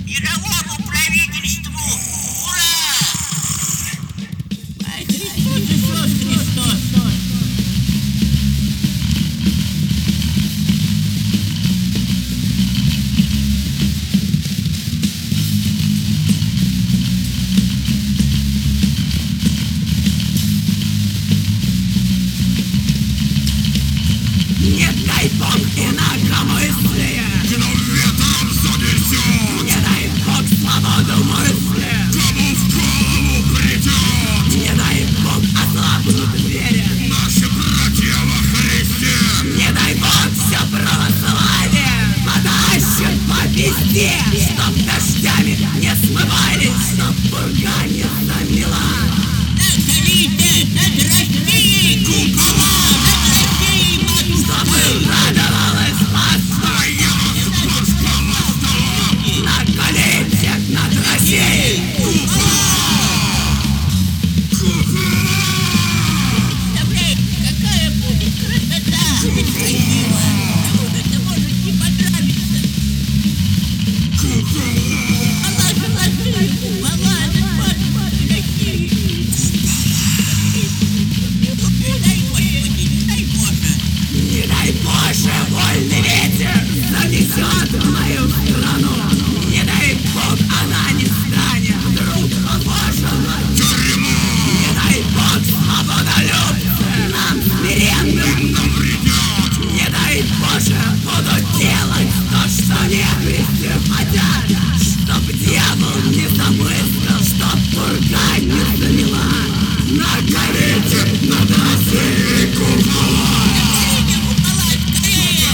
Мировому правительству! Ура! Ай, Христос, Христос! Не дай Бог инакомыслие! Гнул ветром занесет! Не дай Бог свободу мысли! Кому в голову придет? Не дай Бог ослабнут двери! Наши братья во Христе! Не дай Бог все православие потащит по пизде! Чтоб дождями не смывались, чтоб пурга не замела! Накалите над Россией купола! Над Россией Чтобы радовалась Москва! Спасского стола! Накалите над Россией! Представляете, какая будет красота! Красиво! Кому-то может не понравиться! Аллах, Аллах, купола над Москвой Россией! Дай Господи, дай Боже! Не дай Боже, вольный ветер занесет в мою страну. Не дай Бог, она не станет вдруг похожа на Тюрьму Не дай Бог, свободолюбцы нам смиренным нам придет! Не дай Боже, буду делать то, что нехристи хотят. Чтоб дьявол не замыслил, чтоб пурга не замела. Накалите над Россией купола! Накалите купола скорее!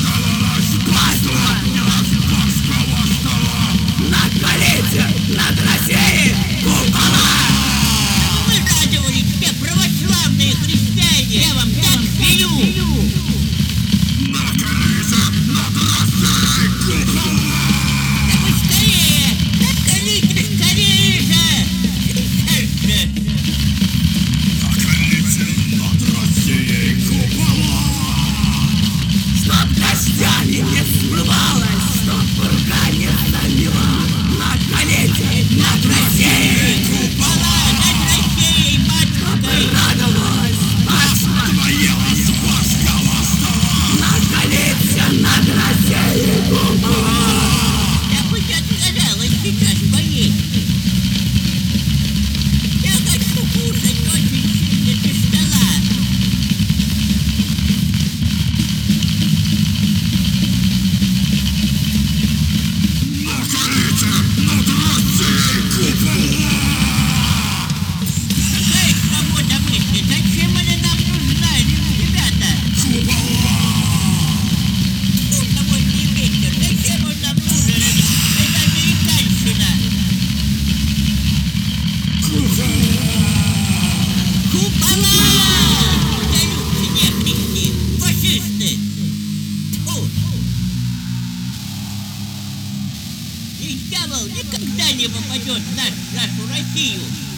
Спасского стола! Накалите над Россией купола! Вы радовались, все православные христиане! Я вам так велю! Накалите над Россией купола! Да вы скорее! Накалите скорее же! Сейчас же! Накалите над Россией купола! Чтоб дождями не смывалось, чтоб пурга не замела. Накалите над Россией Купола над Россией, матушкой! радовалась Москва. Твоего Спасского стола! Накалите над Россией купола! Я бы не отказалась сейчас поесть! Я хочу кушать очень сильно без стола! Накалите над Россией купола! Какая свобода мысли? Зачем она нам нужна, ребята? Купола! Удовольный вечер. Зачем он нам нужен? Это американщина. Купола! Удаются нехристи, фашисты. Тьфу. И дьявол никогда не попадет в нашу Россию.